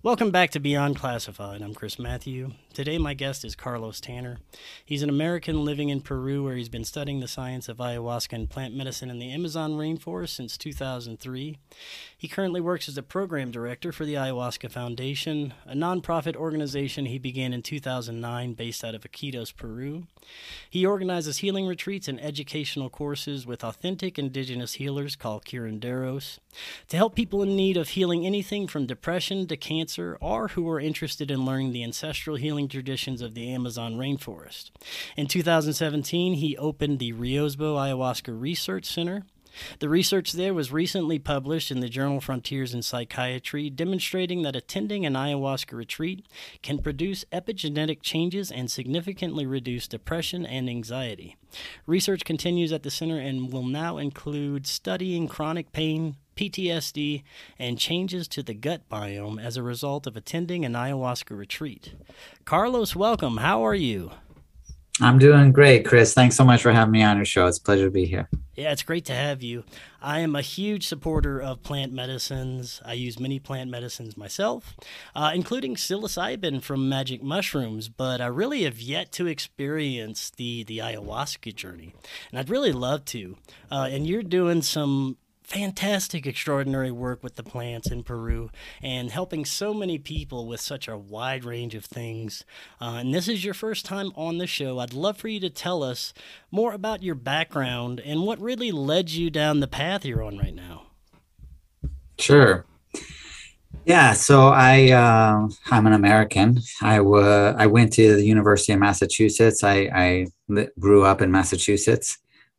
Welcome back to Beyond Classified. I'm Chris Matthew. Today, my guest is Carlos Tanner. He's an American living in Peru where he's been studying the science of ayahuasca and plant medicine in the Amazon rainforest since 2003. He currently works as a program director for the Ayahuasca Foundation, a nonprofit organization he began in 2009 based out of Iquitos, Peru. He organizes healing retreats and educational courses with authentic indigenous healers called curanderos to help people in need of healing anything from depression to cancer or who are interested in learning the ancestral healing traditions of the Amazon rainforest. In 2017, he opened the Riosbo Ayahuasca Research Center. The research there was recently published in the journal Frontiers in Psychiatry, demonstrating that attending an ayahuasca retreat can produce epigenetic changes and significantly reduce depression and anxiety. Research continues at the center and will now include studying chronic pain, PTSD, and changes to the gut biome as a result of attending an ayahuasca retreat. Carlos, welcome. How are you? I'm doing great, Chris. Thanks so much for having me on your show. It's a pleasure to be here. Yeah, it's great to have you. I am a huge supporter of plant medicines. I use many plant medicines myself, including psilocybin from magic mushrooms, but I really have yet to experience the ayahuasca journey, and I'd really love to. And you're doing some fantastic, extraordinary work with the plants in Peru and helping so many people with such a wide range of things. And this is your first time on the show. I'd love for you to tell us more about your background and what really led you down the path you're on right now. Sure. Yeah, so I'm an American. I went to the University of Massachusetts. Grew up in Massachusetts,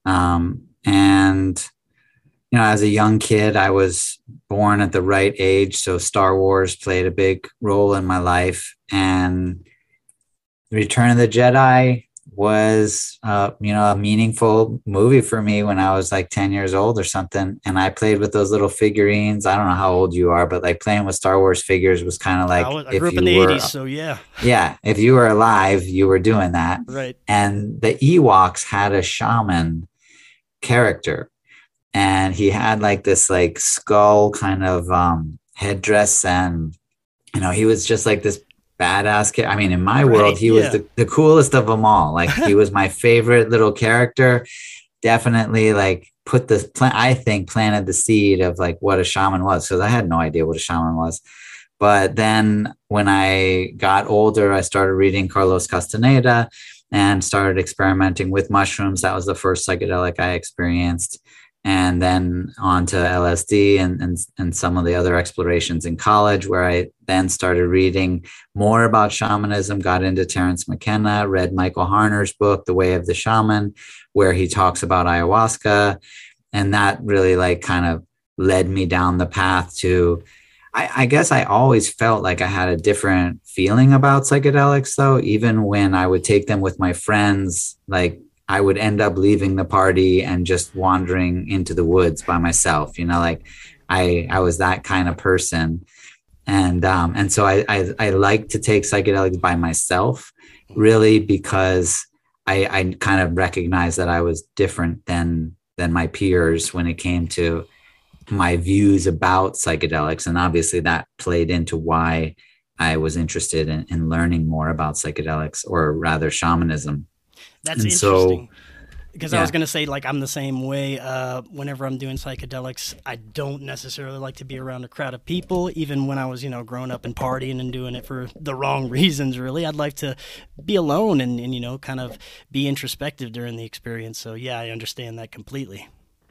and as a young kid, I was born at the right age. So Star Wars played a big role in my life. And Return of the Jedi was, a meaningful movie for me when I was like 10 years old or something. And I played with those little figurines. I don't know how old you are, but like playing with Star Wars figures was kind of like, I grew up in the 80s, so yeah. Yeah. If you were alive, you were doing that. Right. And the Ewoks had a shaman character. And he had like this like skull kind of headdress, and he was just like this badass kid. I mean, in my world, he was the coolest of them all. Like he was my favorite little character. Definitely like planted the seed of like what a shaman was. So I had no idea what a shaman was. But then when I got older, I started reading Carlos Castaneda and started experimenting with mushrooms. That was the first psychedelic I experienced. And then on to LSD and some of the other explorations in college, where I then started reading more about shamanism, got into Terence McKenna, read Michael Harner's book, The Way of the Shaman, where he talks about ayahuasca. And that really like kind of led me down the path to, I guess I always felt like I had a different feeling about psychedelics, though, even when I would take them with my friends, like I would end up leaving the party and just wandering into the woods by myself, like I was that kind of person. And so I like to take psychedelics by myself, really, because I kind of recognized that I was different than my peers when it came to my views about psychedelics. And obviously that played into why I was interested in learning more about psychedelics, or rather shamanism. That's interesting. Because I was going to say, like, I'm the same way. Whenever I'm doing psychedelics, I don't necessarily like to be around a crowd of people, even when I was, growing up and partying and doing it for the wrong reasons, really. I'd like to be alone and kind of be introspective during the experience. So, yeah, I understand that completely.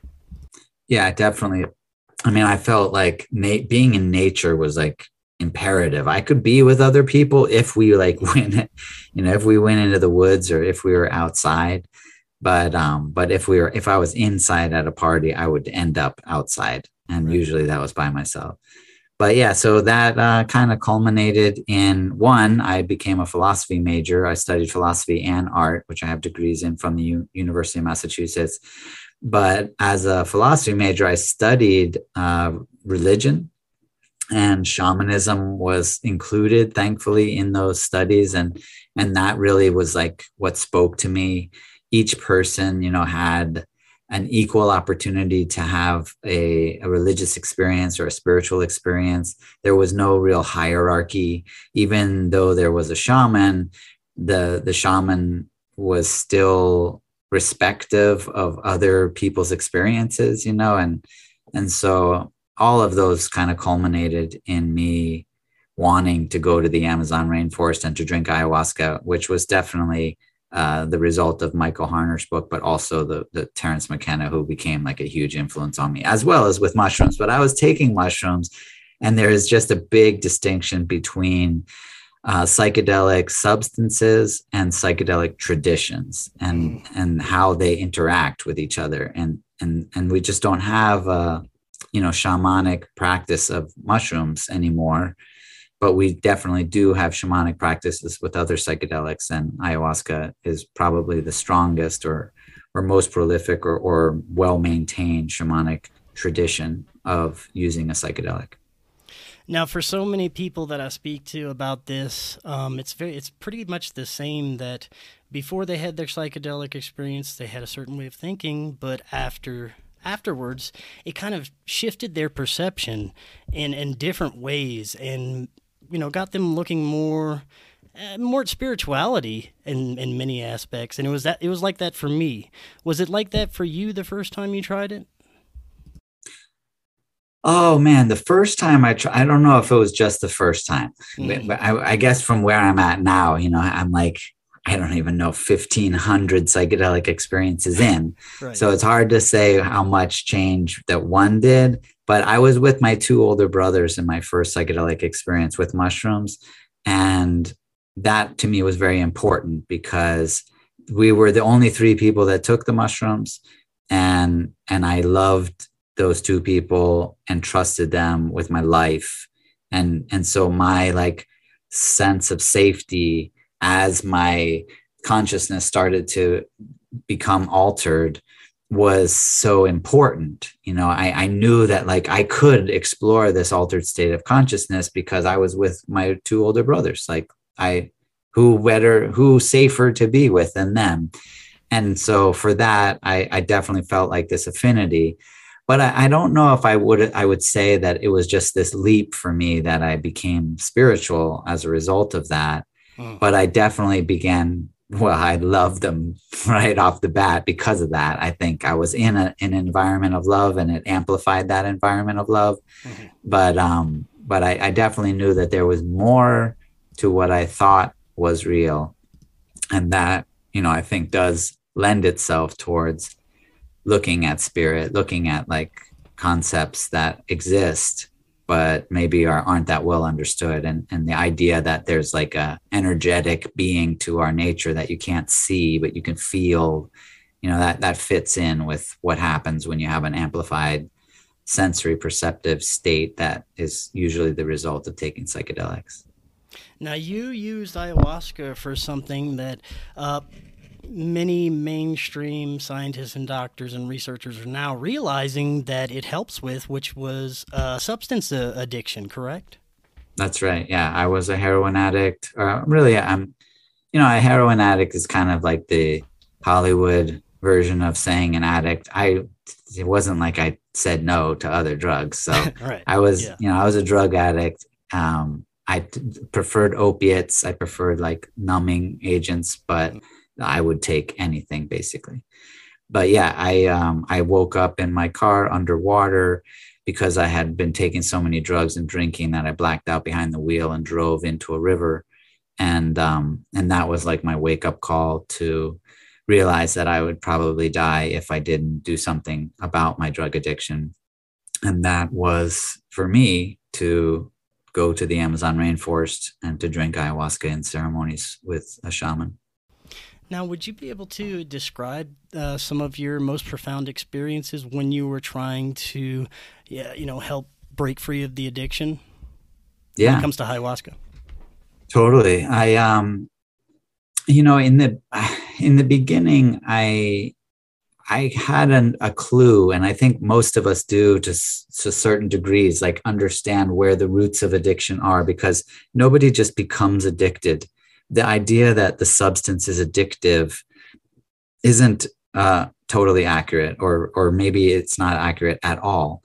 Yeah, definitely. I mean, I felt like being in nature was like imperative. I could be with other people if we like went, if we went into the woods or if we were outside. But if I was inside at a party, I would end up outside, and usually that was by myself. But yeah, so that kind of culminated in I became a philosophy major. I studied philosophy and art, which I have degrees in from the University of Massachusetts. But as a philosophy major, I studied religion. And shamanism was included, thankfully, in those studies. And that really was like what spoke to me. Each person, had an equal opportunity to have a religious experience or a spiritual experience. There was no real hierarchy. Even though there was a shaman, the shaman was still respective of other people's experiences, and so all of those kind of culminated in me wanting to go to the Amazon rainforest and to drink ayahuasca, which was definitely the result of Michael Harner's book, but also the Terence McKenna, who became like a huge influence on me, as well as with mushrooms. But I was taking mushrooms, and there is just a big distinction between psychedelic substances and psychedelic traditions, and how they interact with each other. And we just don't have a shamanic practice of mushrooms anymore. But we definitely do have shamanic practices with other psychedelics, and ayahuasca is probably the strongest or most prolific or well-maintained shamanic tradition of using a psychedelic. Now, for so many people that I speak to about this, it's pretty much the same, that before they had their psychedelic experience, they had a certain way of thinking, but afterwards, it kind of shifted their perception in different ways, and got them looking more at spirituality in many aspects. And it was like that for me. Was it like that for you the first time you tried it? Oh man, the first time I tried, I don't know if it was just the first time, but I guess from where I'm at now, I'm like, I don't even know, 1,500 psychedelic experiences in. Right. So it's hard to say how much change that one did. But I was with my two older brothers in my first psychedelic experience with mushrooms. And that to me was very important because we were the only three people that took the mushrooms. And I loved those two people and trusted them with my life. And so my like sense of safety as my consciousness started to become altered was so important. I knew that like I could explore this altered state of consciousness because I was with my two older brothers. Like who safer to be with than them. And so for that, I definitely felt like this affinity. But I don't know if I would say that it was just this leap for me that I became spiritual as a result of that. But I definitely I loved them right off the bat because of that. I think I was in an environment of love, and it amplified that environment of love. Mm-hmm. But I definitely knew that there was more to what I thought was real. And that, I think does lend itself towards looking at spirit, looking at like concepts that exist but maybe aren't that well understood. And the idea that there's like a energetic being to our nature that you can't see, but you can feel, that fits in with what happens when you have an amplified sensory perceptive state that is usually the result of taking psychedelics. Now, you used ayahuasca for something that many mainstream scientists and doctors and researchers are now realizing that it helps with, which was substance addiction, correct? That's right. Yeah, I was a heroin addict. Really, a heroin addict is kind of like the Hollywood version of saying an addict. It wasn't like I said no to other drugs. So right. I was, I was a drug addict. I preferred opiates. I preferred like numbing agents, but I would take anything basically. But yeah, I woke up in my car underwater because I had been taking so many drugs and drinking that I blacked out behind the wheel and drove into a river. And that was like my wake up call to realize that I would probably die if I didn't do something about my drug addiction. And that was for me to go to the Amazon rainforest and to drink ayahuasca in ceremonies with a shaman. Now, would you be able to describe some of your most profound experiences when you were trying to, help break free of the addiction? Yeah. When it comes to ayahuasca. Totally. I, in the beginning, I had a clue, and I think most of us do to certain degrees, like understand where the roots of addiction are, because nobody just becomes addicted. The idea that the substance is addictive isn't totally accurate, or maybe it's not accurate at all.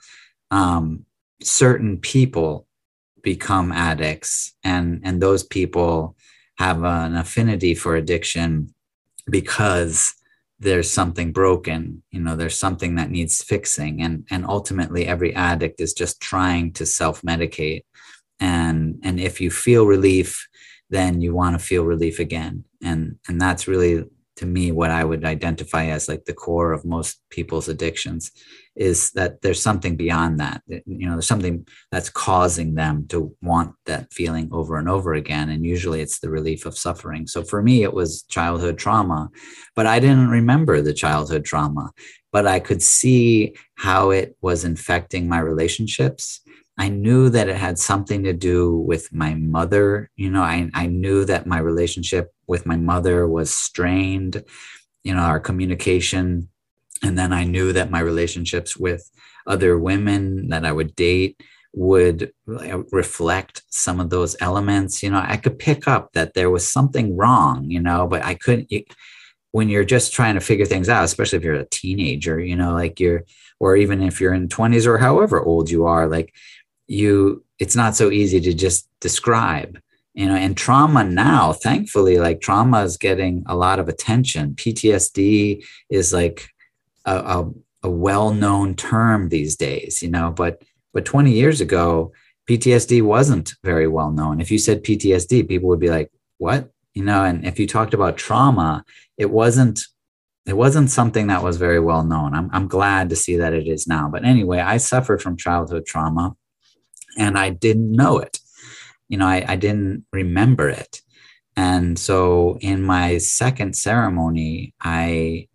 Certain people become addicts, and those people have an affinity for addiction because there's something broken, there's something that needs fixing, and ultimately every addict is just trying to self-medicate, and if you feel relief, then you want to feel relief again, and that's really, to me, what I would identify as like the core of most people's addictions, is that there's something beyond that. There's something that's causing them to want that feeling over and over again. And usually it's the relief of suffering. So for me, it was childhood trauma, but I didn't remember the childhood trauma, but I could see how it was infecting my relationships. I knew that it had something to do with my mother. I knew that my relationship with my mother was strained, our communication. And then I knew that my relationships with other women that I would date would reflect some of those elements. I could pick up that there was something wrong, but I couldn't. When you're just trying to figure things out, especially if you're a teenager, or even if you're in 20s or however old you are, it's not so easy to just describe. And trauma now, thankfully, trauma is getting a lot of attention. PTSD is like a well-known term these days, but 20 years ago, PTSD wasn't very well known. If you said PTSD, people would be like, what? And if you talked about trauma, it wasn't something that was very well known. I'm glad to see that it is now. But anyway, I suffered from childhood trauma and I didn't know it. I didn't remember it. And so in my second ceremony, I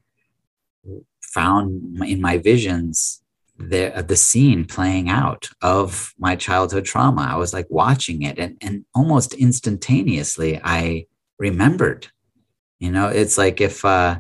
found in my visions the scene playing out of my childhood trauma. I was like watching it, and almost instantaneously I remembered. It's like if a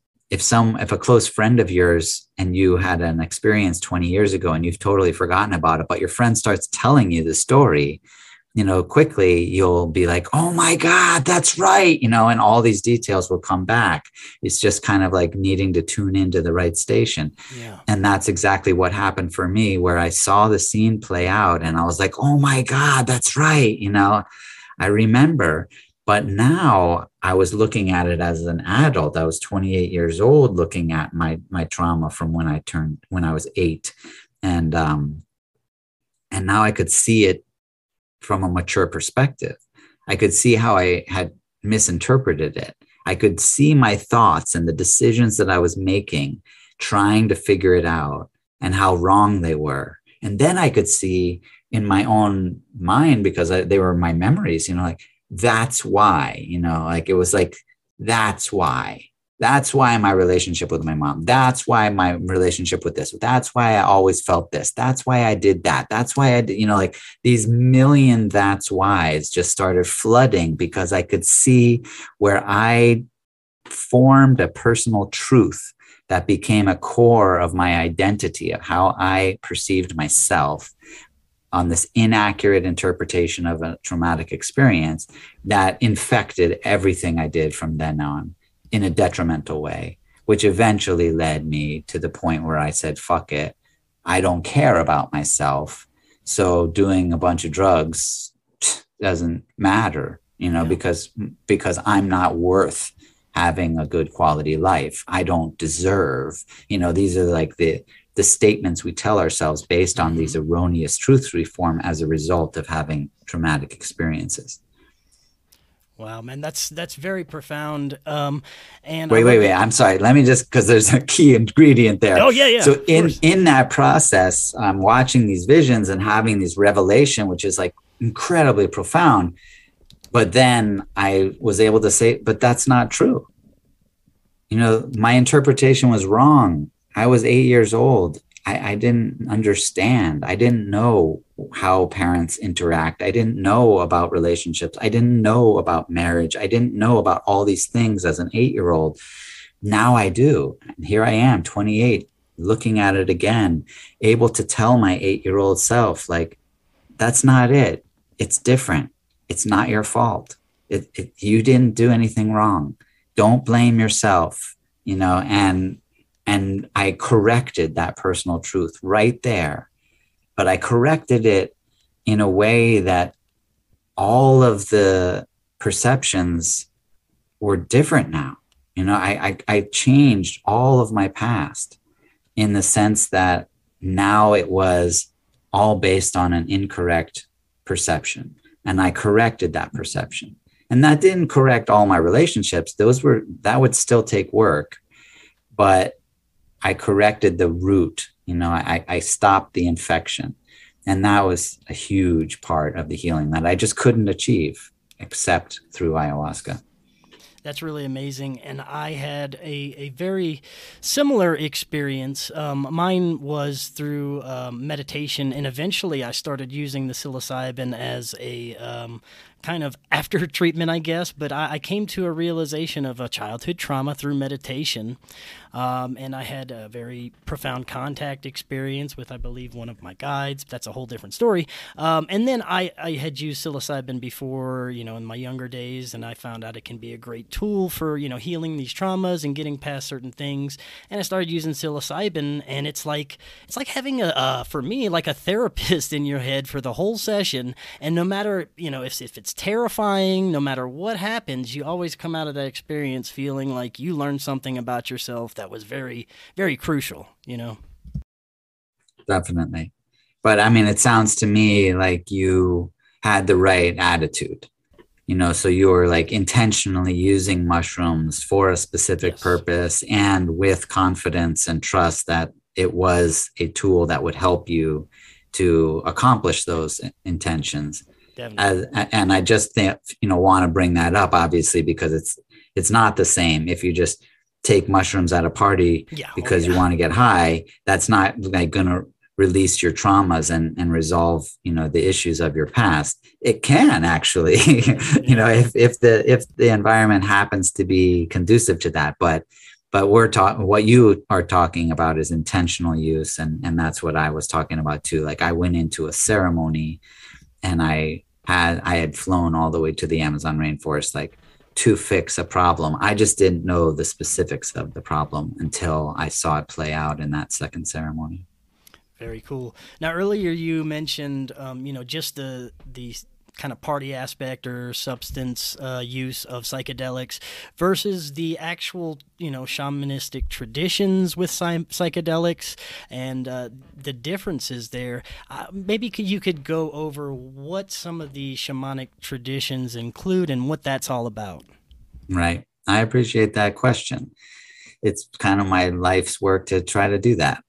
close friend of yours and you had an experience 20 years ago and you've totally forgotten about it, but your friend starts telling you the story, quickly you'll be like, oh my God, that's right. And all these details will come back. It's just kind of like needing to tune into the right station. Yeah. And that's exactly what happened for me, where I saw the scene play out and I was like, oh my God, that's right. I remember. But now I was looking at it as an adult. I was 28 years old, looking at my trauma from when I was 8. And now I could see it from a mature perspective. I could see how I had misinterpreted it. I could see my thoughts and the decisions that I was making, trying to figure it out, and how wrong they were. And then I could see in my own mind, because they were my memories, that's why, it was like, that's why my relationship with my mom, that's why my relationship with this, that's why I always felt this, that's why I did that, that's why I did, these million that's whys just started flooding, because I could see where I formed a personal truth that became a core of my identity, of how I perceived myself, on this inaccurate interpretation of a traumatic experience that infected everything I did from then on in a detrimental way, which eventually led me to the point where I said, fuck it, I don't care about myself. So doing a bunch of drugs doesn't matter, because I'm not worth having a good quality life. I don't deserve, these are like the statements we tell ourselves based on these erroneous truths we form as a result of having traumatic experiences. Wow, man, that's very profound. And wait. I'm sorry. Let me just, because there's a key ingredient there. Oh yeah. So in that process, I'm watching these visions and having these revelation, which is like incredibly profound. But then I was able to say, but that's not true. My interpretation was wrong. I was 8 years old. I didn't understand. I didn't know how parents interact. I didn't know about relationships. I didn't know about marriage. I didn't know about all these things as an 8-year-old. Now I do. And here I am, 28, looking at it again, able to tell my 8-year-old self, like, that's not it. It's different. It's not your fault. You didn't do anything wrong. Don't blame yourself, and And I corrected that personal truth right there. But I corrected it in a way that all of the perceptions were different now. I changed all of my past in the sense that now it was all based on an incorrect perception. And I corrected that perception. And that didn't correct all my relationships. That would still take work, but I corrected the root. I stopped the infection. And that was a huge part of the healing that I just couldn't achieve except through ayahuasca. That's really amazing. And I had a very similar experience. Mine was through meditation, and eventually I started using the psilocybin as a kind of after treatment, I guess. But I came to a realization of a childhood trauma through meditation. And I had a very profound contact experience with, I believe, one of my guides. That's a whole different story. And then I had used psilocybin before, in my younger days, and I found out it can be a great tool for, healing these traumas and getting past certain things. And I started using psilocybin, and it's like having for me, like a therapist in your head for the whole session. And no matter, if it's terrifying, no matter what happens, you always come out of that experience feeling like you learned something about yourself that was very, very crucial, Definitely. But I mean, it sounds to me like you had the right attitude, so you were like intentionally using mushrooms for a specific purpose and with confidence and trust that it was a tool that would help you to accomplish those intentions. And I just think, want to bring that up, obviously, because it's not the same. If you just take mushrooms at a party because you want to get high, that's not like going to release your traumas and resolve, the issues of your past. It can actually, if the environment happens to be conducive to that, but what you are talking about is intentional use. And that's what I was talking about too. Like I went into a ceremony and I had flown all the way to the Amazon rainforest, like to fix a problem. I just didn't know the specifics of the problem until I saw it play out in that second ceremony. Very cool. Now, earlier you mentioned, just the kind of party aspect or substance use of psychedelics versus the actual, shamanistic traditions with psychedelics and the differences there. Maybe you could go over what some of the shamanic traditions include and what that's all about. Right. I appreciate that question. It's kind of my life's work to try to do that.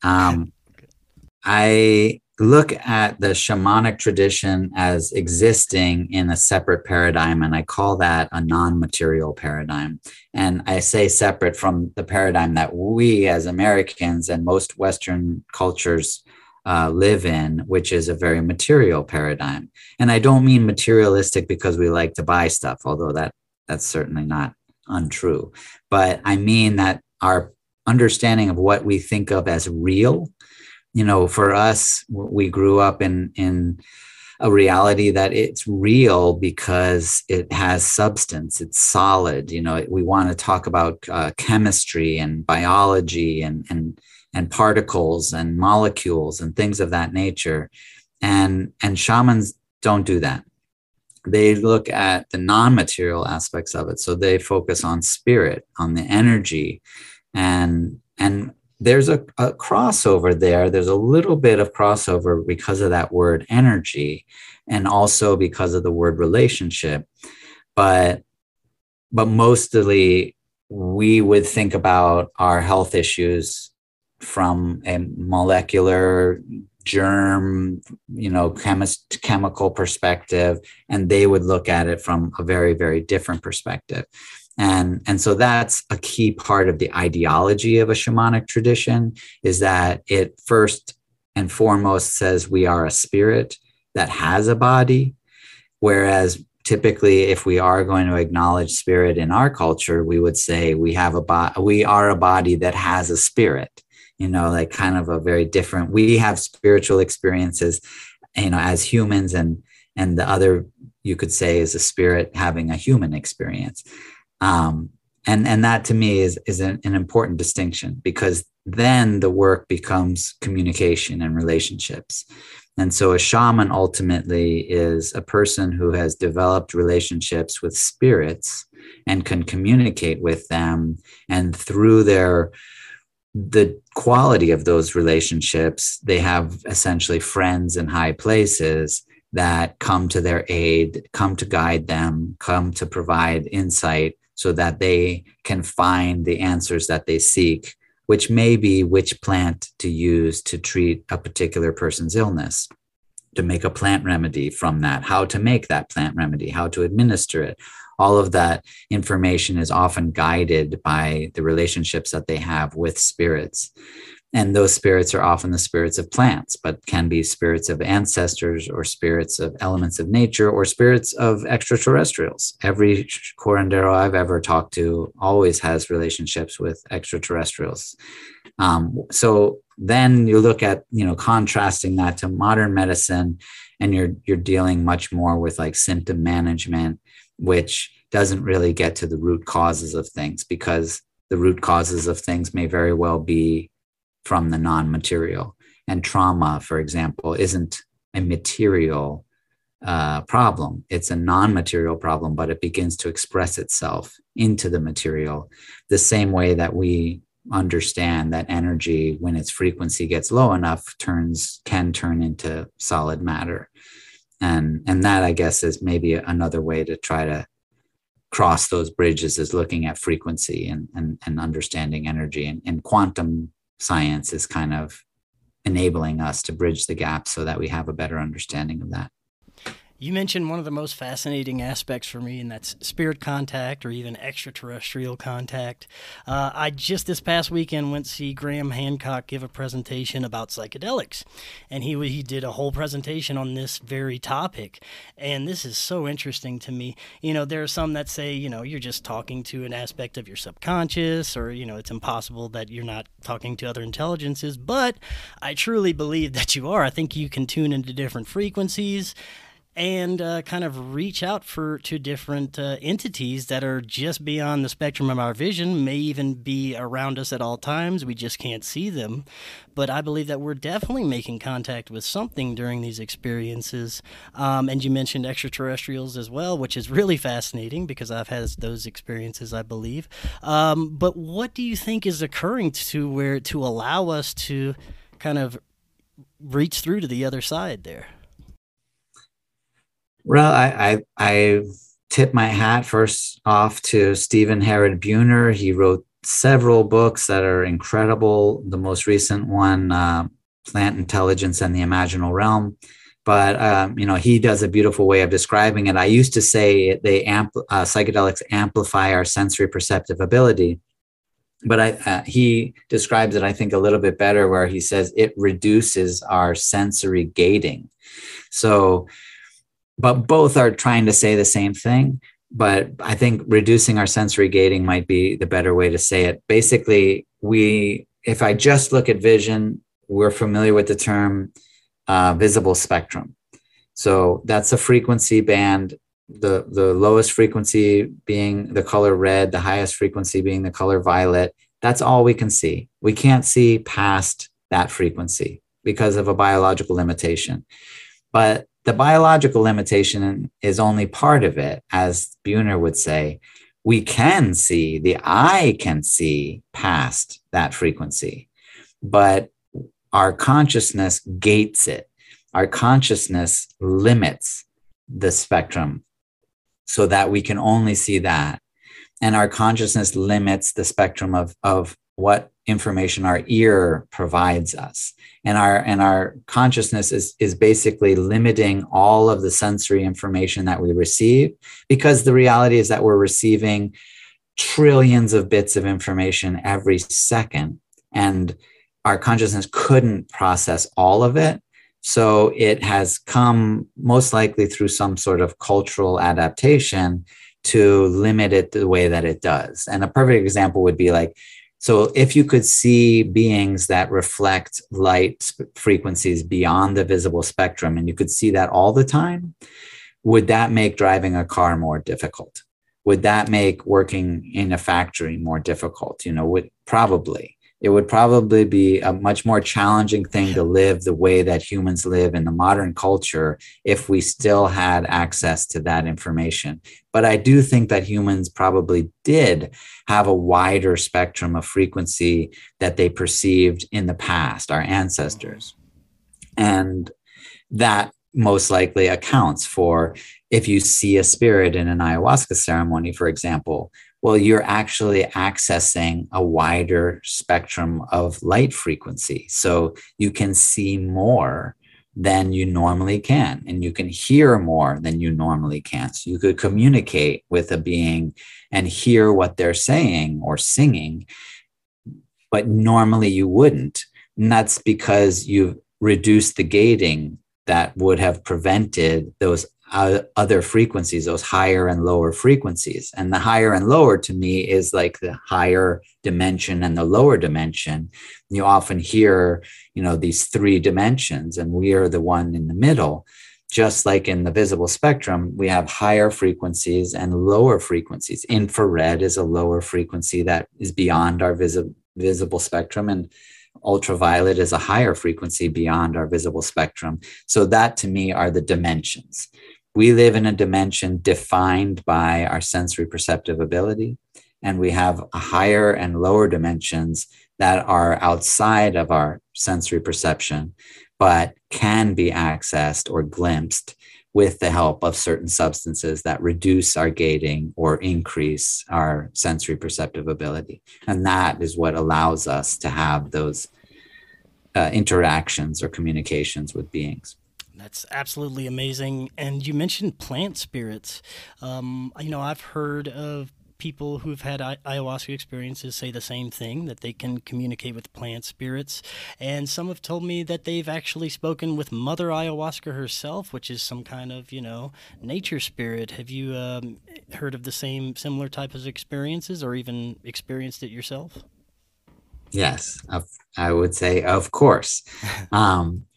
I look at the shamanic tradition as existing in a separate paradigm, and I call that a non-material paradigm. And I say separate from the paradigm that we as Americans and most Western cultures live in, which is a very material paradigm. And I don't mean materialistic because we like to buy stuff, although that's certainly not untrue. But I mean that our understanding of what we think of as real, for us, we grew up in a reality that it's real because it has substance. It's solid. We want to talk about chemistry and biology and particles and molecules and things of that nature. And shamans don't do that. They look at the non-material aspects of it. So they focus on spirit, on the energy, and there's a crossover there. There's a little bit of crossover because of that word energy and also because of the word relationship. But mostly we would think about our health issues from a molecular germ, chemical perspective, and they would look at it from a very, very different perspective. And so that's a key part of the ideology of a shamanic tradition, is that it first and foremost says we are a spirit that has a body, whereas typically if we are going to acknowledge spirit in our culture, we would say we are a body that has a spirit, like kind of a very different, we have spiritual experiences, as humans, and the other, you could say, is a spirit having a human experience. And that to me is an important distinction, because then the work becomes communication and relationships. And so a shaman ultimately is a person who has developed relationships with spirits and can communicate with them. And through the quality of those relationships, they have essentially friends in high places that come to their aid, come to guide them, come to provide insight so that they can find the answers that they seek, which may be which plant to use to treat a particular person's illness, to make a plant remedy from that, how to make that plant remedy, how to administer it. All of that information is often guided by the relationships that they have with spirits. And those spirits are often the spirits of plants, but can be spirits of ancestors or spirits of elements of nature or spirits of extraterrestrials. Every curandero I've ever talked to always has relationships with extraterrestrials. So then you look at, contrasting that to modern medicine, and you're dealing much more with like symptom management, which doesn't really get to the root causes of things, because the root causes of things may very well be from the non-material. And trauma, for example, isn't a material problem. It's a non-material problem, but it begins to express itself into the material, the same way that we understand that energy, when its frequency gets low enough, can turn into solid matter. And that, I guess, is maybe another way to try to cross those bridges, is looking at frequency and understanding energy. And quantum science is kind of enabling us to bridge the gap so that we have a better understanding of that. You mentioned one of the most fascinating aspects for me, and that's spirit contact or even extraterrestrial contact. I just this past weekend went to see Graham Hancock give a presentation about psychedelics, and he did a whole presentation on this very topic. And this is so interesting to me. There are some that say, you're just talking to an aspect of your subconscious, or, it's impossible that you're not talking to other intelligences. But I truly believe that you are. I think you can tune into different frequencies and kind of reach out to different entities that are just beyond the spectrum of our vision, may even be around us at all times. We just can't see them. But I believe that we're definitely making contact with something during these experiences. And you mentioned extraterrestrials as well, which is really fascinating because I've had those experiences, I believe. But what do you think is occurring to allow us to kind of reach through to the other side there? Well, I tip my hat first off to Stephen Herod Buhner. He wrote several books that are incredible. The most recent one, Plant Intelligence and the Imaginal Realm. But, he does a beautiful way of describing it. I used to say psychedelics amplify our sensory perceptive ability. But he describes it, I think, a little bit better, where he says it reduces our sensory gating. But both are trying to say the same thing. But I think reducing our sensory gating might be the better way to say it. Basically, if I just look at vision, we're familiar with the term visible spectrum. So that's a frequency band, the lowest frequency being the color red, the highest frequency being the color violet. That's all we can see. We can't see past that frequency because of a biological limitation. But the biological limitation is only part of it. As Buhner would say, the eye can see past that frequency, but our consciousness gates it. Our consciousness limits the spectrum so that we can only see that. And our consciousness limits the spectrum of what information our ear provides us. And our consciousness is basically limiting all of the sensory information that we receive, because the reality is that we're receiving trillions of bits of information every second, and our consciousness couldn't process all of it. So it has come most likely through some sort of cultural adaptation to limit it the way that it does. And a perfect example would be like, so if you could see beings that reflect light frequencies beyond the visible spectrum, and you could see that all the time, would that make driving a car more difficult? would that make working in a factory more difficult? It would probably be a much more challenging thing to live the way that humans live in the modern culture if we still had access to that information. But I do think that humans probably did have a wider spectrum of frequency that they perceived in the past, our ancestors. And that most likely accounts for, if you see a spirit in an ayahuasca ceremony, for example, well, you're actually accessing a wider spectrum of light frequency. So you can see more than you normally can, and you can hear more than you normally can. So you could communicate with a being and hear what they're saying or singing, but normally you wouldn't. And that's because you've reduced the gating that would have prevented those other frequencies, those higher and lower frequencies. And the higher and lower to me is like the higher dimension and the lower dimension. You often hear, these three dimensions, and we are the one in the middle. Just like in the visible spectrum, we have higher frequencies and lower frequencies. Infrared is a lower frequency that is beyond our visible spectrum, and ultraviolet is a higher frequency beyond our visible spectrum. So that to me are the dimensions. We live in a dimension defined by our sensory perceptive ability, and we have a higher and lower dimensions that are outside of our sensory perception, but can be accessed or glimpsed with the help of certain substances that reduce our gating or increase our sensory perceptive ability. And that is what allows us to have those interactions or communications with beings. That's absolutely amazing. And you mentioned plant spirits. I've heard of people who've had ayahuasca experiences say the same thing, that they can communicate with plant spirits. And some have told me that they've actually spoken with Mother Ayahuasca herself, which is some kind of, nature spirit. Have you heard of the similar type of experiences, or even experienced it yourself? Yes, I would say, of course. I'm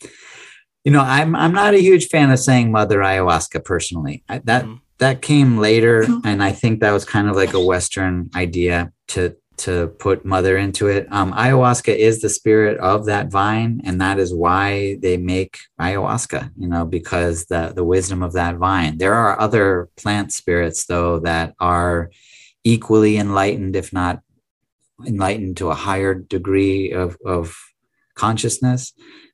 not a huge fan of saying Mother Ayahuasca personally. That came later, and I think that was kind of like a Western idea to put mother into it. Ayahuasca is the spirit of that vine, and that is why they make ayahuasca, because the wisdom of that vine. There are other plant spirits, though, that are equally enlightened, if not enlightened to a higher degree of consciousness.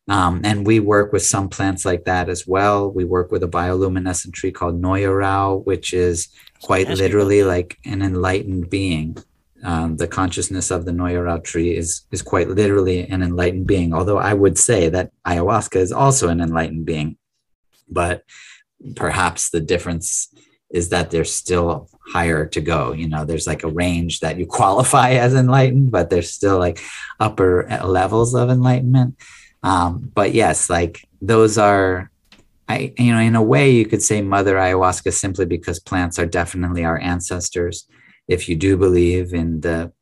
And we work with some plants like that as well. We work with a bioluminescent tree called Noyorao, which is quite literally like an enlightened being. The consciousness of the Noyorao tree is quite literally an enlightened being, although I would say that ayahuasca is also an enlightened being. But perhaps the difference is that there's still higher to go. There's like a range that you qualify as enlightened, but there's still like upper levels of enlightenment. But yes, like those are, in a way you could say Mother Ayahuasca simply because plants are definitely our ancestors. If you do believe in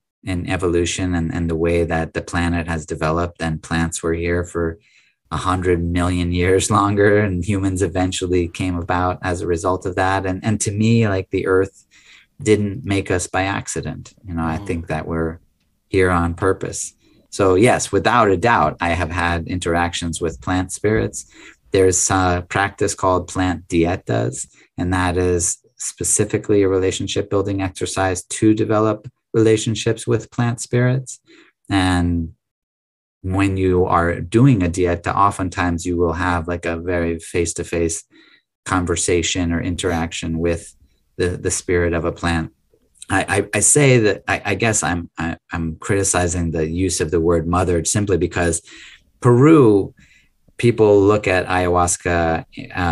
evolution and the way that the planet has developed, then plants were here for 100 million years longer, and humans eventually came about as a result of that. And to me, like the earth didn't make us by accident. I think that we're here on purpose. So yes, without a doubt, I have had interactions with plant spirits. There's a practice called plant dietas, and that is specifically a relationship building exercise to develop relationships with plant spirits. And when you are doing a dieta, oftentimes you will have like a very face-to-face conversation or interaction with the spirit of a plant. I say that I guess I'm criticizing the use of the word mother simply because Peru, people look at ayahuasca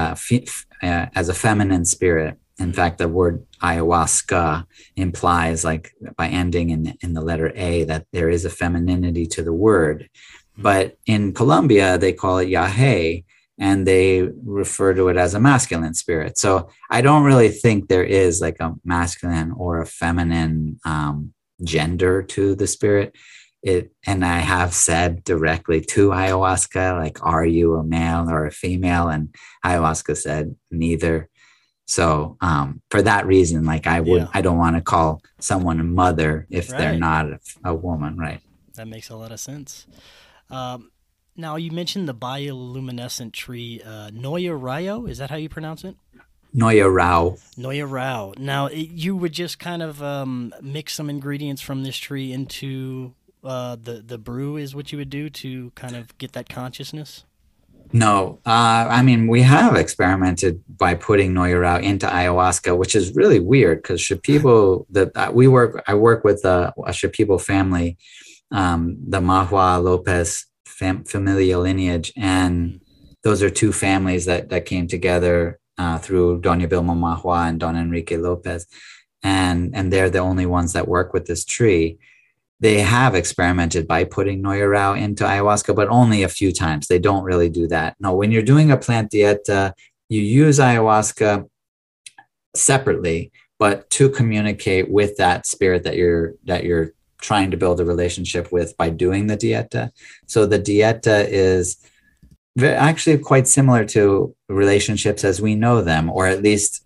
as a feminine spirit. In fact, the word ayahuasca implies, like by ending in the letter A, that there is a femininity to the word. But in Colombia, they call it yahe, and they refer to it as a masculine spirit. So I don't really think there is like a masculine or a feminine gender to the spirit. And I have said directly to ayahuasca, like, are you a male or a female? And ayahuasca said neither. So for that reason, like I Yeah. don't want to call someone a mother if they're Right. not a woman, right? That makes a lot of sense. Um, Now, you mentioned the bioluminescent tree, Noya Rao. Is that how you pronounce it? Noya Rao. Noya Rao. Now, you would just kind of mix some ingredients from this tree into the brew, is what you would do to kind of get that consciousness? No, I mean, we have experimented by putting Noya Rao into ayahuasca, which is really weird because Shipibo, I work with a Shipibo family, the Mahua Lopez familial lineage, and Mm. those are two families that came together through Doña Vilma Mahua and Don Enrique Lopez, and they're the only ones that work with this tree. They have experimented by putting Noya Rao into ayahuasca, but only a few times. They don't really do that. No, when you're doing a plant dieta, you use ayahuasca separately, but to communicate with that spirit that you're trying to build a relationship with by doing the dieta. So the dieta is actually quite similar to relationships as we know them, or at least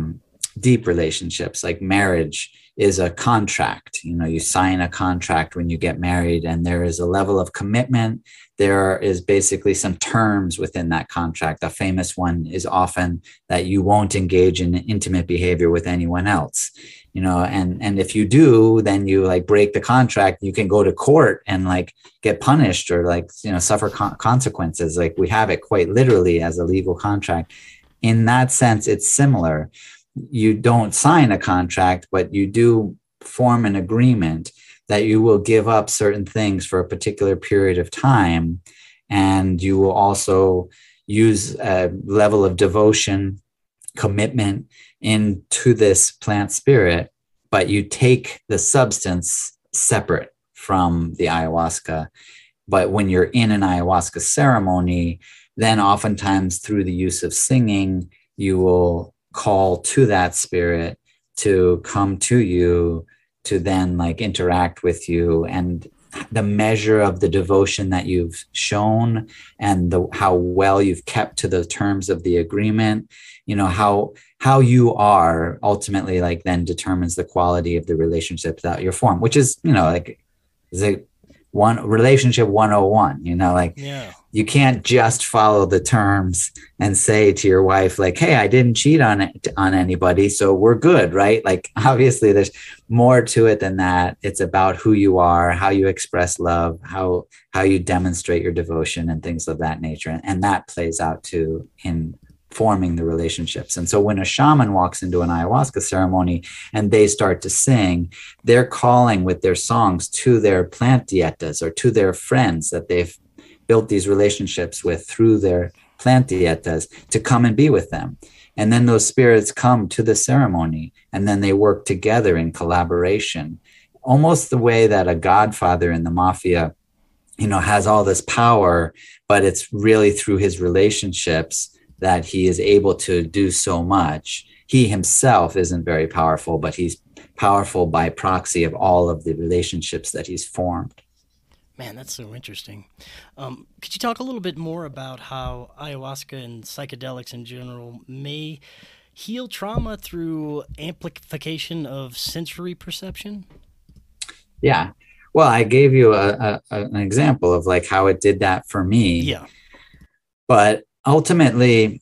deep relationships like marriage is a contract. You know, you sign a contract when you get married, and there is a level of commitment. There is basically some terms within that contract. A famous one is often that you won't engage in intimate behavior with anyone else. You know, and if you do, then you like break the contract. You can go to court and like get punished or like, you know, suffer consequences. Like we have it quite literally as a legal contract. In that sense, it's similar. You don't sign a contract, but you do form an agreement that you will give up certain things for a particular period of time. And you will also use a level of devotion, commitment into this plant spirit, but you take the substance separate from the ayahuasca. But when you're in an ayahuasca ceremony, then oftentimes through the use of singing, you will call to that spirit to come to you, to then like interact with you. And the measure of the devotion that you've shown and how well you've kept to the terms of the agreement, you know, how you are ultimately like then determines the quality of the relationship that you're formed, which is, you know, like is a one relationship 101, you know, like Yeah. you can't just follow the terms and say to your wife like, hey, I didn't cheat on anybody, so we're good, right? Like obviously there's more to it than that. It's about who you are, how you express love, how you demonstrate your devotion and things of that nature, and that plays out too in forming the relationships. And so when a shaman walks into an ayahuasca ceremony and they start to sing, they're calling with their songs to their plant dietas or to their friends that they've built these relationships with through their plant dietas to come and be with them. And then those spirits come to the ceremony and then they work together in collaboration, almost the way that a godfather in the mafia, you know, has all this power, but it's really through his relationships that he is able to do so much. He himself isn't very powerful, but he's powerful by proxy of all of the relationships that he's formed. Man, that's so interesting. Could you talk a little bit more about how ayahuasca and psychedelics in general may heal trauma through amplification of sensory perception? Yeah. Well, I gave you an example of like how it did that for me, Yeah. but ultimately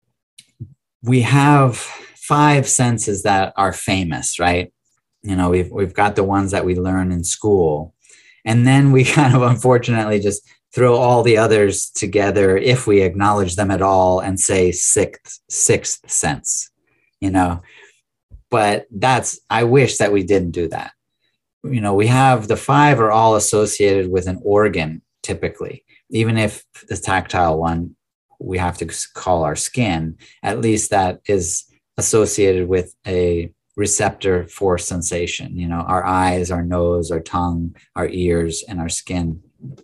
we have five senses that are famous, right? You know, we've got the ones that we learn in school, and then we kind of unfortunately just throw all the others together if we acknowledge them at all and say sixth sense, you know. But I wish that we didn't do that. You know, we have the five are all associated with an organ typically, even if the tactile one we have to call our skin, at least that is associated with a receptor for sensation, you know, our eyes, our nose, our tongue, our ears, and our skin.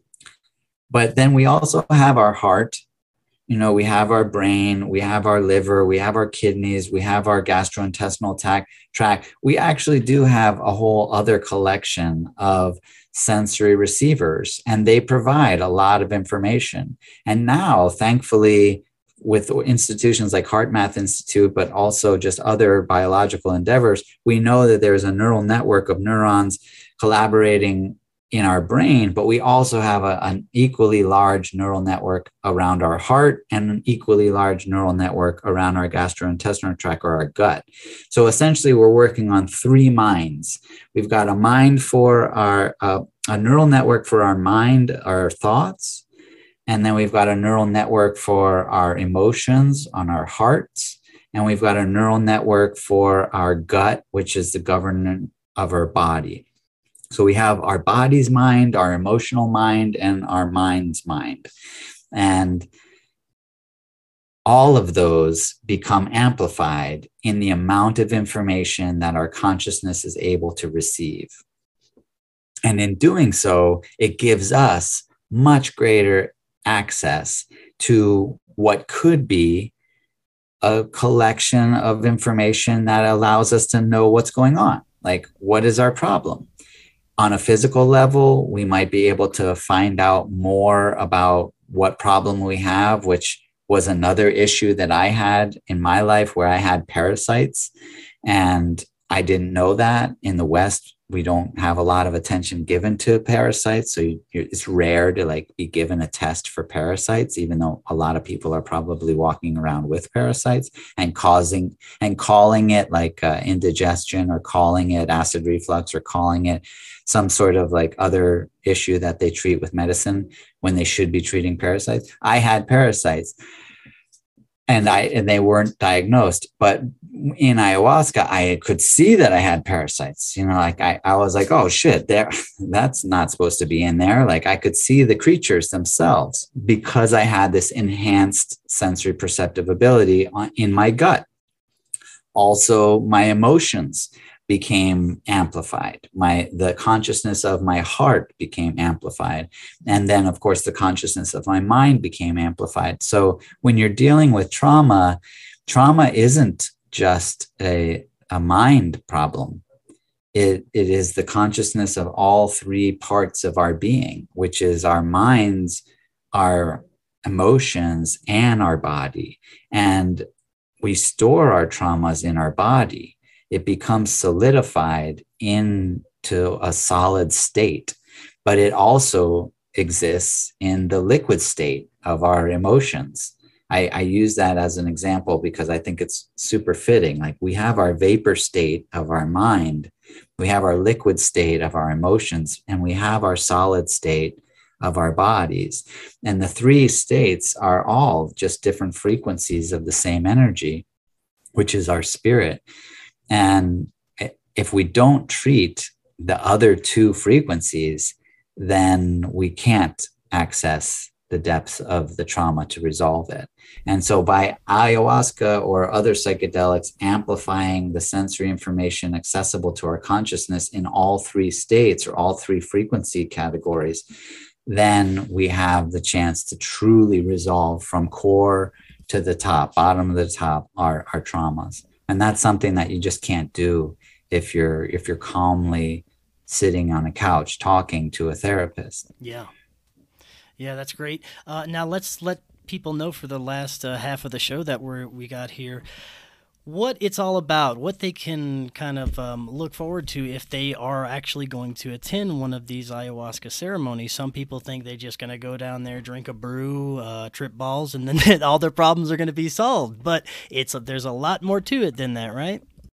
But then we also have our heart, you know, we have our brain, we have our liver, we have our kidneys, we have our gastrointestinal tract. We actually do have a whole other collection of sensory receivers, and they provide a lot of information. And now, thankfully, with institutions like HeartMath Institute, but also just other biological endeavors, we know that there's a neural network of neurons collaborating in our brain, but we also have an equally large neural network around our heart and an equally large neural network around our gastrointestinal tract or our gut. So essentially, we're working on three minds. We've got a mind for a neural network for our mind, our thoughts. And then we've got a neural network for our emotions on our hearts. And we've got a neural network for our gut, which is the governance of our body. So we have our body's mind, our emotional mind, and our mind's mind. And all of those become amplified in the amount of information that our consciousness is able to receive. And in doing so, it gives us much greater access to what could be a collection of information that allows us to know what's going on. Like, what is our problem? On a physical level, we might be able to find out more about what problem we have, which was another issue that I had in my life where I had parasites. And I didn't know that. In the West, we don't have a lot of attention given to parasites. So it's rare to like be given a test for parasites, even though a lot of people are probably walking around with parasites and calling it like indigestion, or calling it acid reflux, or calling it some sort of like other issue that they treat with medicine when they should be treating parasites. I had parasites and they weren't diagnosed, but in ayahuasca, I could see that I had parasites. You know, like I was like, oh shit, that's not supposed to be in there. Like I could see the creatures themselves because I had this enhanced sensory perceptive ability in my gut. Also, my emotions became amplified. The consciousness of my heart became amplified. And then, of course, the consciousness of my mind became amplified. So when you're dealing with trauma isn't just a mind problem. It is the consciousness of all three parts of our being, which is our minds, our emotions, and our body. And we store our traumas in our body. It becomes solidified into a solid state, but it also exists in the liquid state of our emotions. I use that as an example because I think it's super fitting. Like we have our vapor state of our mind, we have our liquid state of our emotions, and we have our solid state of our bodies. And the three states are all just different frequencies of the same energy, which is our spirit. And if we don't treat the other two frequencies, then we can't access the depths of the trauma to resolve it. And so by ayahuasca or other psychedelics amplifying the sensory information accessible to our consciousness in all three states or all three frequency categories, then we have the chance to truly resolve from core to the top, bottom of the top, our traumas. And that's something that you just can't do if you're calmly sitting on a couch talking to a therapist. Yeah, that's great. Now let's let people know for the last half of the show that we got here what it's all about, what they can kind of look forward to if they are actually going to attend one of these ayahuasca ceremonies. Some people think they're just going to go down there, drink a brew, trip balls, and then all their problems are going to be solved. But there's a lot more to it than that, right?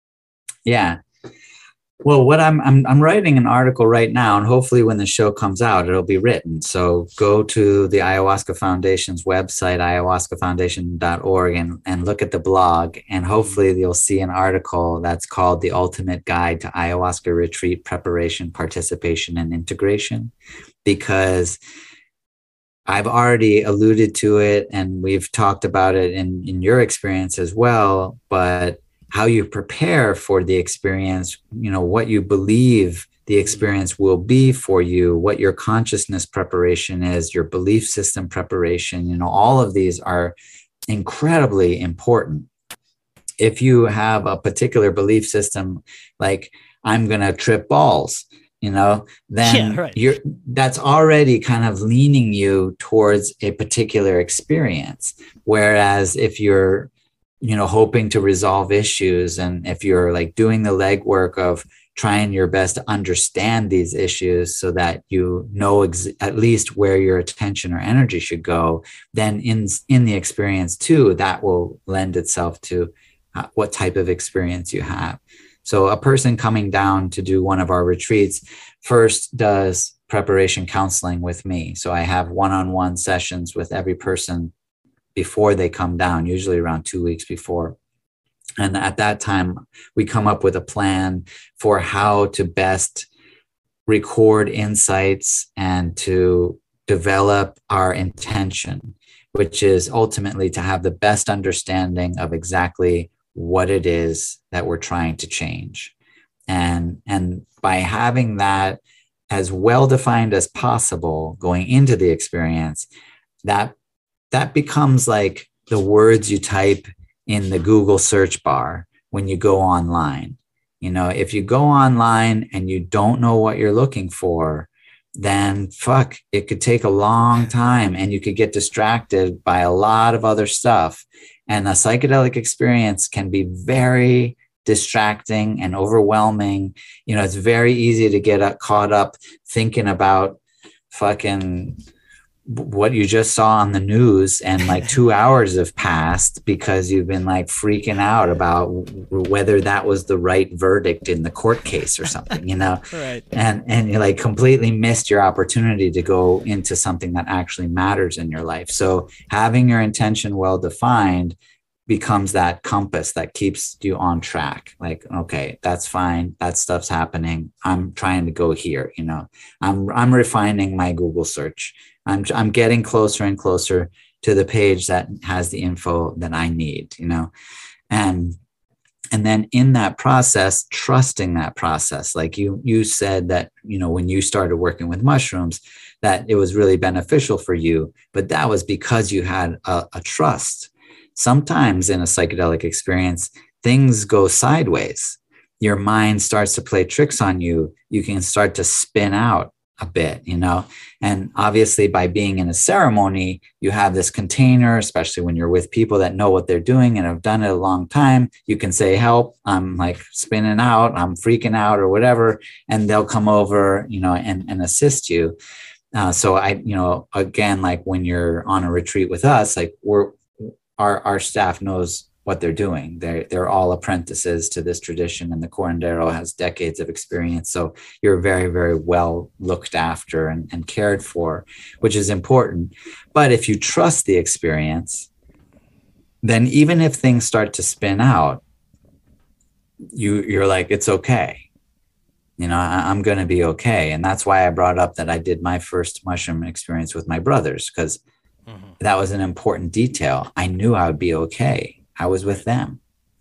Yeah. Well, what I'm writing an article right now, and hopefully when the show comes out, it'll be written. So go to the Ayahuasca Foundation's website, ayahuascafoundation.org, and look at the blog. And hopefully you'll see an article that's called The Ultimate Guide to Ayahuasca Retreat Preparation, Participation, and Integration, because I've already alluded to it and we've talked about it in your experience as well, but how you prepare for the experience, what you believe the experience will be for you, what your consciousness preparation is, your belief system preparation, all of these are incredibly important. If you have a particular belief system, like I'm going to trip balls, then Yeah, right. that's already kind of leaning you towards a particular experience. Whereas if you're, hoping to resolve issues, and if you're like doing the legwork of trying your best to understand these issues so that you know at least where your attention or energy should go, then in the experience too, that will lend itself to what type of experience you have. So a person coming down to do one of our retreats first does preparation counseling with me. So I have one-on-one sessions with every person before they come down, usually around 2 weeks before. And at that time, we come up with a plan for how to best record insights and to develop our intention, which is ultimately to have the best understanding of exactly what it is that we're trying to change. And by having that as well defined as possible going into the experience, that becomes like the words you type in the Google search bar when you go online. If you go online and you don't know what you're looking for, then it could take a long time and you could get distracted by a lot of other stuff. And a psychedelic experience can be very distracting and overwhelming. It's very easy to get caught up thinking about fucking what you just saw on the news, and like 2 hours have passed because you've been like freaking out about whether that was the right verdict in the court case or something, Right. And you like completely missed your opportunity to go into something that actually matters in your life. So having your intention well defined becomes that compass that keeps you on track. Like, okay, that's fine. That stuff's happening. I'm trying to go here. I'm refining my Google search. I'm getting closer and closer to the page that has the info that I need, and then in that process, trusting that process. Like you said that, when you started working with mushrooms, that it was really beneficial for you, but that was because you had a trust. Sometimes in a psychedelic experience, things go sideways. Your mind starts to play tricks on you. You can start to spin out a bit, and obviously by being in a ceremony, you have this container, especially when you're with people that know what they're doing and have done it a long time. You can say, help, I'm like spinning out, I'm freaking out or whatever. And they'll come over, and assist you. So again, like when you're on a retreat with us, like our staff knows what they're doing. They're all apprentices to this tradition, and the curandero has decades of experience. So you're very, very well looked after and cared for, which is important. But if you trust the experience, then even if things start to spin out, you're like, it's okay. I'm going to be okay. And that's why I brought up that I did my first mushroom experience with my brothers, because that was an important detail. I knew I would be okay. I was with them,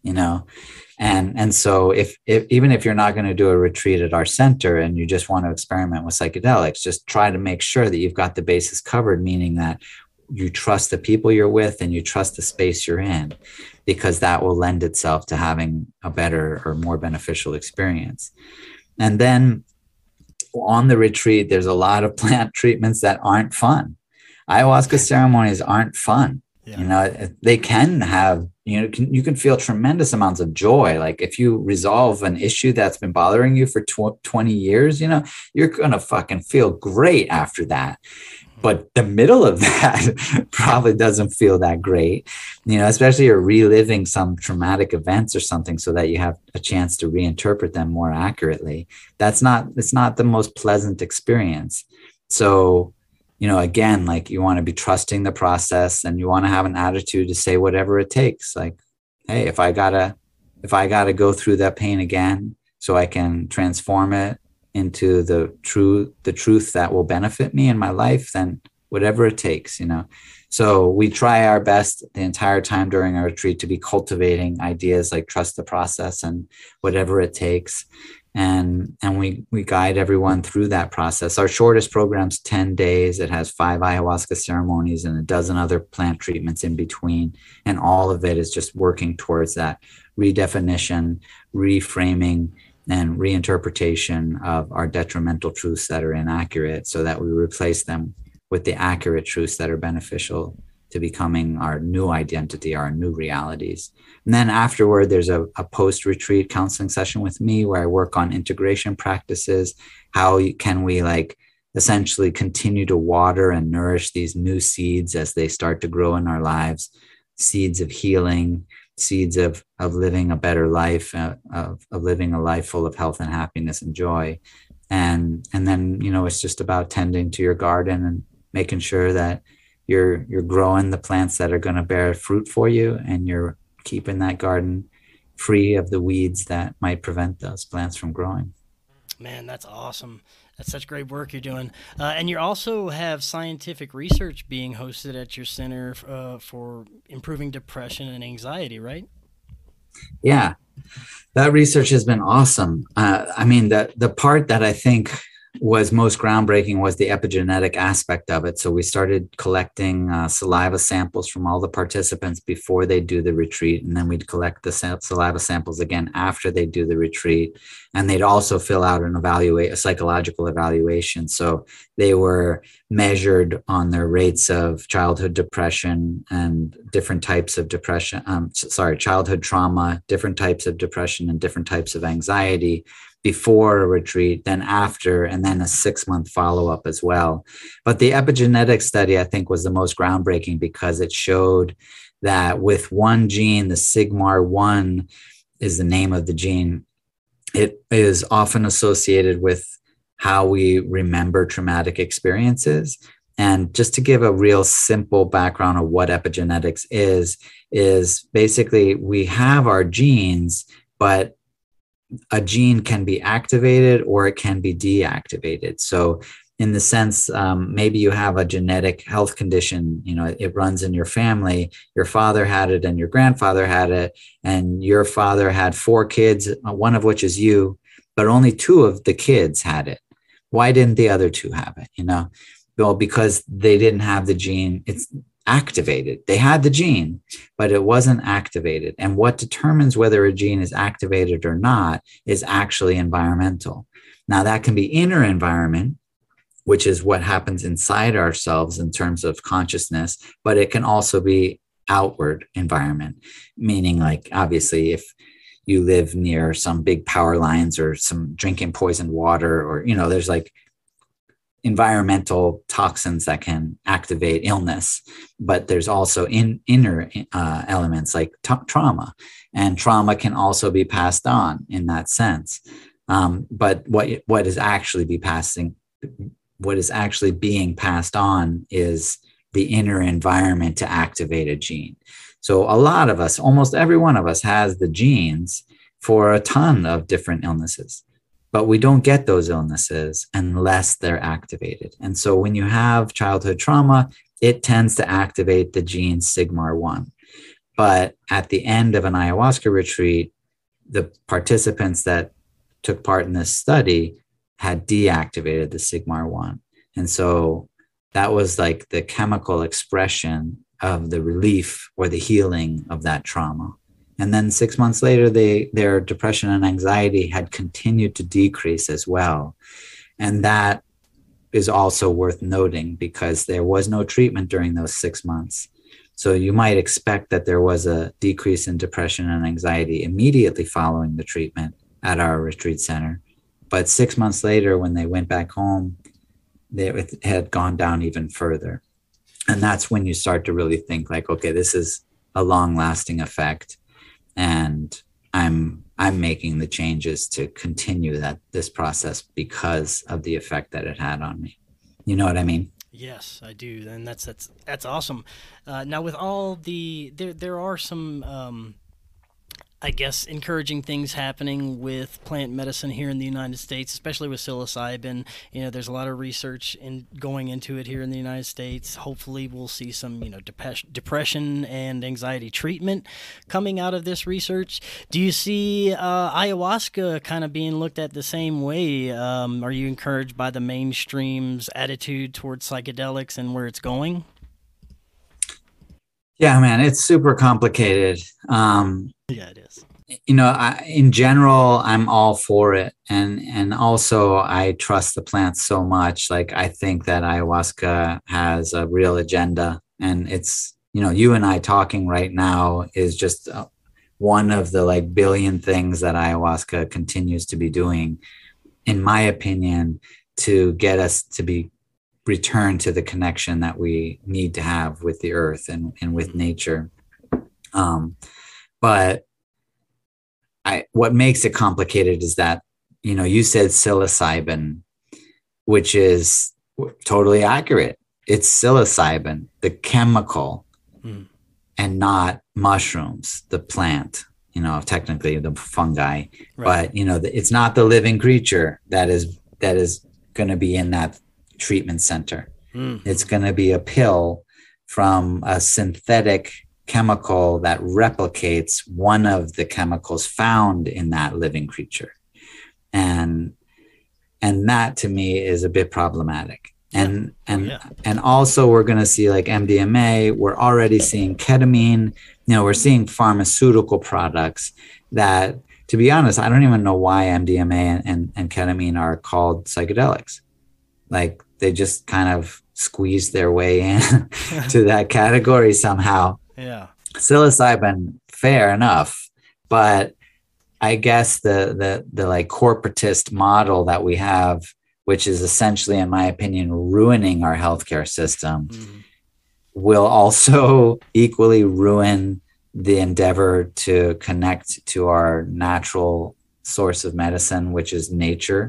and so if even if you're not going to do a retreat at our center and you just want to experiment with psychedelics, just try to make sure that you've got the bases covered, meaning that you trust the people you're with and you trust the space you're in, because that will lend itself to having a better or more beneficial experience. And then on the retreat, there's a lot of plant treatments that aren't fun. Ayahuasca ceremonies aren't fun. Yeah. They can have, you can feel tremendous amounts of joy. Like if you resolve an issue that's been bothering you for 20 years, you're going to fucking feel great after that. But the middle of that probably doesn't feel that great, especially you're reliving some traumatic events or something so that you have a chance to reinterpret them more accurately. It's not the most pleasant experience. So, again, like you want to be trusting the process, and you want to have an attitude to say whatever it takes. Like, hey, if I gotta go through that pain again so I can transform it into the truth that will benefit me in my life, then whatever it takes, So we try our best the entire time during our retreat to be cultivating ideas like trust the process and whatever it takes. And we guide everyone through that process. Our shortest program's 10 days. It has 5 ayahuasca ceremonies and a dozen other plant treatments in between. And all of it is just working towards that redefinition, reframing, and reinterpretation of our detrimental truths that are inaccurate so that we replace them with the accurate truths that are beneficial to becoming our new identity, our new realities. And then afterward, there's a post-retreat counseling session with me where I work on integration practices. How can we like essentially continue to water and nourish these new seeds as they start to grow in our lives, seeds of healing, seeds of living a better life, of living a life full of health and happiness and joy. And then, it's just about tending to your garden and making sure that you're growing the plants that are going to bear fruit for you, and you're keeping that garden free of the weeds that might prevent those plants from growing. Man, that's awesome. That's such great work you're doing. And you also have scientific research being hosted at your center for improving depression and anxiety, right? Yeah, that research has been awesome. I mean, the part that I think was most groundbreaking was the epigenetic aspect of it. So we started collecting saliva samples from all the participants before they do the retreat, and then we'd collect the saliva samples again after they do the retreat, and they'd also fill out a psychological evaluation. So they were measured on their rates of childhood depression and different types of depression. Childhood trauma, different types of depression, and different types of anxiety before a retreat, then after, and then a 6-month follow-up as well. But the epigenetic study, I think, was the most groundbreaking because it showed that with one gene, the sigmar1 is the name of the gene, it is often associated with how we remember traumatic experiences. And just to give a real simple background of what epigenetics is basically we have our genes, but a gene can be activated or it can be deactivated. So in the sense, maybe you have a genetic health condition, it runs in your family, your father had it and your grandfather had it, and your father had 4 kids, one of which is you, but only 2 of the kids had it. Why didn't the other 2 have it? Well, because they didn't have the gene. It's activated. They had the gene, but it wasn't activated. And what determines whether a gene is activated or not is actually environmental. Now, that can be inner environment, which is what happens inside ourselves in terms of consciousness, but it can also be outward environment, meaning like, obviously, if you live near some big power lines or some drinking poisoned water, or, there's like environmental toxins that can activate illness, but there's also inner elements like trauma, and trauma can also be passed on in that sense. But what is actually being passed on is the inner environment to activate a gene. So a lot of us, almost every one of us, has the genes for a ton of different illnesses. But we don't get those illnesses unless they're activated. And so when you have childhood trauma, it tends to activate the gene sigmar1. But at the end of an ayahuasca retreat, the participants that took part in this study had deactivated the sigmar1. And so that was like the chemical expression of the relief or the healing of that trauma. And then 6 months later, their depression and anxiety had continued to decrease as well. And that is also worth noting because there was no treatment during those 6 months. So you might expect that there was a decrease in depression and anxiety immediately following the treatment at our retreat center. But 6 months later, when they went back home, it had gone down even further. And that's when you start to really think like, okay, this is a long-lasting effect. And I'm making the changes to continue this process because of the effect that it had on me. You know what I mean? Yes, I do, and that's awesome. Now, with all there are some I guess, encouraging things happening with plant medicine here in the United States, especially with psilocybin. There's a lot of research going into it here in the United States. Hopefully, we'll see some, depression and anxiety treatment coming out of this research. Do you see ayahuasca kind of being looked at the same way? Are you encouraged by the mainstream's attitude towards psychedelics and where it's going? Yeah, man, it's super complicated. Yeah, it is. In general, I'm all for it, and also I trust the plants so much. Like I think that ayahuasca has a real agenda, and it's you and I talking right now is just one of the like billion things that ayahuasca continues to be doing, in my opinion, to get us to be return to the connection that we need to have with the earth and with nature. But what makes it complicated is that, you said psilocybin, which is totally accurate. It's psilocybin, the chemical, and not mushrooms, the plant, technically the fungi, right. But, it's not the living creature that is going to be in that treatment center. It's going to be a pill from a synthetic chemical that replicates one of the chemicals found in that living creature. And that to me is a bit problematic. And also we're going to see like MDMA, we're already seeing ketamine, we're seeing pharmaceutical products that, to be honest, I don't even know why MDMA and ketamine are called psychedelics. Like they just kind of squeeze their way in to that category somehow. Yeah. Psilocybin, fair enough, but I guess the like corporatist model that we have, which is essentially, in my opinion, ruining our healthcare system, will also equally ruin the endeavor to connect to our natural source of medicine, which is nature.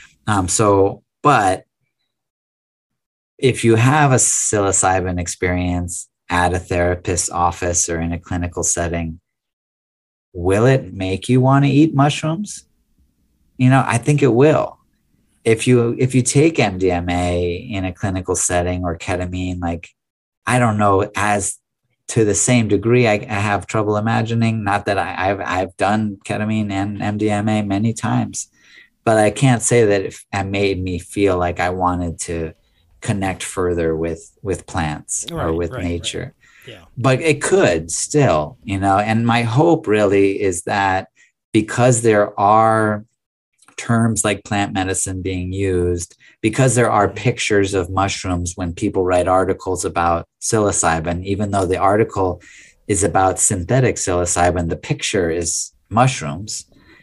But if you have a psilocybin experience at a therapist's office or in a clinical setting, will it make you want to eat mushrooms? I think it will. If you take MDMA in a clinical setting or ketamine, like, I don't know, as to the same degree, I have trouble imagining, not that I've done ketamine and MDMA many times, but I can't say that it made me feel like I wanted to connect further with plants or with nature. Right. Yeah. But it could still, and my hope really is that because there are terms like plant medicine being used, because there are pictures of mushrooms when people write articles about psilocybin, even though the article is about synthetic psilocybin, the picture is mushrooms,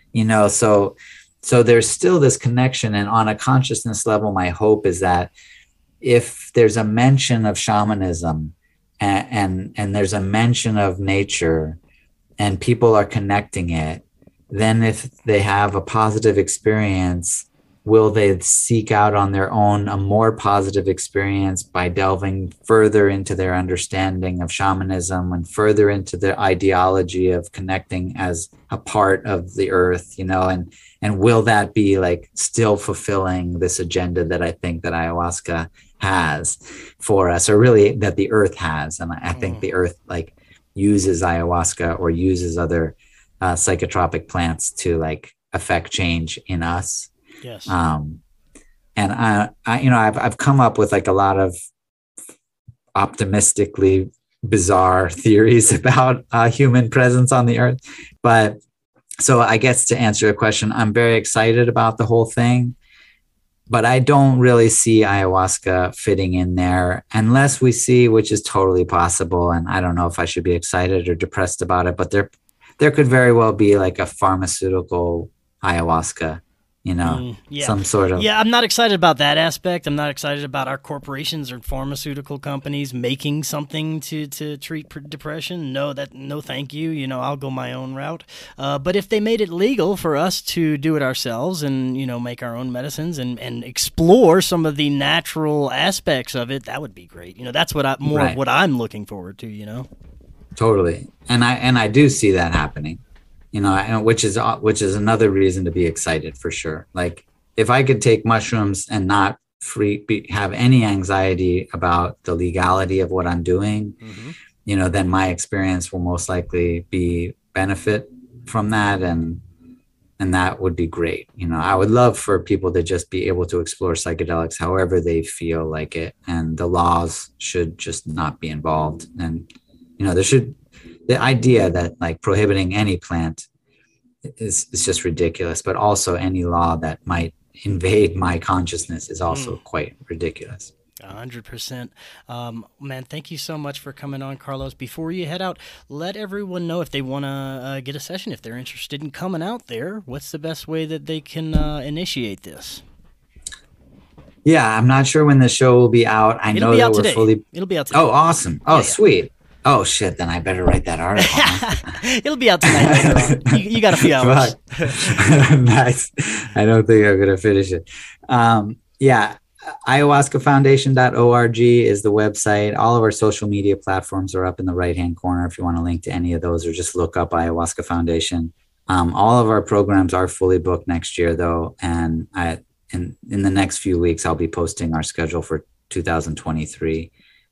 so there's still this connection. And on a consciousness level, my hope is that if there's a mention of shamanism and there's a mention of nature and people are connecting it, then if they have a positive experience, will they seek out on their own a more positive experience by delving further into their understanding of shamanism and further into their ideology of connecting as a part of the earth, and will that be like still fulfilling this agenda that I think that ayahuasca has for us, or really that the earth has? And I think the earth like uses ayahuasca or uses other psychotropic plants to like affect change in us. Yes. And I've come up with like a lot of optimistically bizarre theories about human presence on the earth. But so I guess to answer your question, I'm very excited about the whole thing, but I don't really see ayahuasca fitting in there unless we see, which is totally possible. And I don't know if I should be excited or depressed about it, but there could very well be like a pharmaceutical ayahuasca, some sort of. Yeah, I'm not excited about that aspect. I'm not excited about our corporations or pharmaceutical companies making something to treat depression. No, thank you. I'll go my own route. But if they made it legal for us to do it ourselves and, make our own medicines and explore some of the natural aspects of it, that would be great. That's what of what I'm looking forward to, Totally. And I do see that happening. Which is another reason to be excited for sure. Like if I could take mushrooms and not have any anxiety about the legality of what I'm doing, then my experience will most likely be benefit from that. And that would be great. I would love for people to just be able to explore psychedelics however they feel like it. And the laws should just not be involved. And, the idea that like prohibiting any plant is just ridiculous. But also any law that might invade my consciousness is also quite ridiculous. 100%. Man, thank you so much for coming on, Carlos. Before you head out, let everyone know if they want to get a session, if they're interested in coming out there, what's the best way that they can initiate this? Yeah, I'm not sure when the show will be out. I know that we're fully... It'll be out today. Oh, awesome. Oh, yeah. Sweet. Oh, shit, then I better write that article. It'll be out tonight later on. You got a few hours. Nice. I don't think I'm going to finish it. Yeah, ayahuascafoundation.org is the website. All of our social media platforms are up in the right-hand corner if you want to link to any of those, or just look up Ayahuasca Foundation. All of our programs are fully booked next year, though, and in the next few weeks, I'll be posting our schedule for 2023.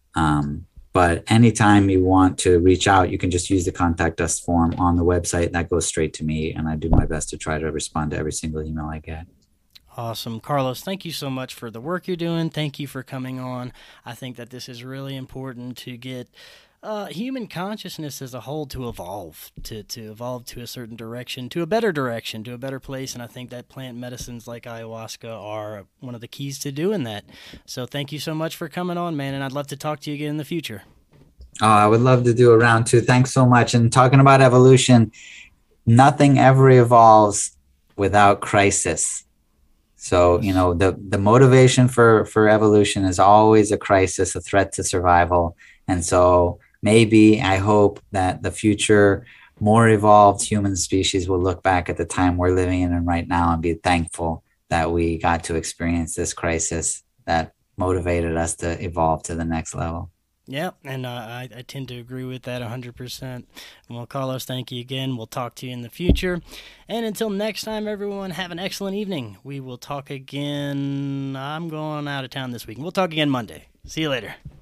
But anytime you want to reach out, you can just use the contact us form on the website. That goes straight to me, and I do my best to try to respond to every single email I get. Awesome. Carlos, thank you so much for the work you're doing. Thank you for coming on. I think that this is really important to get human consciousness as a whole to evolve, to evolve to a certain direction, to a better direction, to a better place. And I think that plant medicines like ayahuasca are one of the keys to doing that. So thank you so much for coming on, man. And I'd love to talk to you again in the future. Oh, I would love to do a round two. Thanks so much. And talking about evolution, nothing ever evolves without crisis. So, you know, the motivation for evolution is always a crisis, a threat to survival. And so maybe I hope that the future, more evolved human species will look back at the time we're living in right now and be thankful that we got to experience this crisis that motivated us to evolve to the next level. Yeah, and I tend to agree with that 100%. Well, Carlos, thank you again. We'll talk to you in the future. And until next time, everyone, have an excellent evening. We will talk again. I'm going out of town this week. We'll talk again Monday. See you later.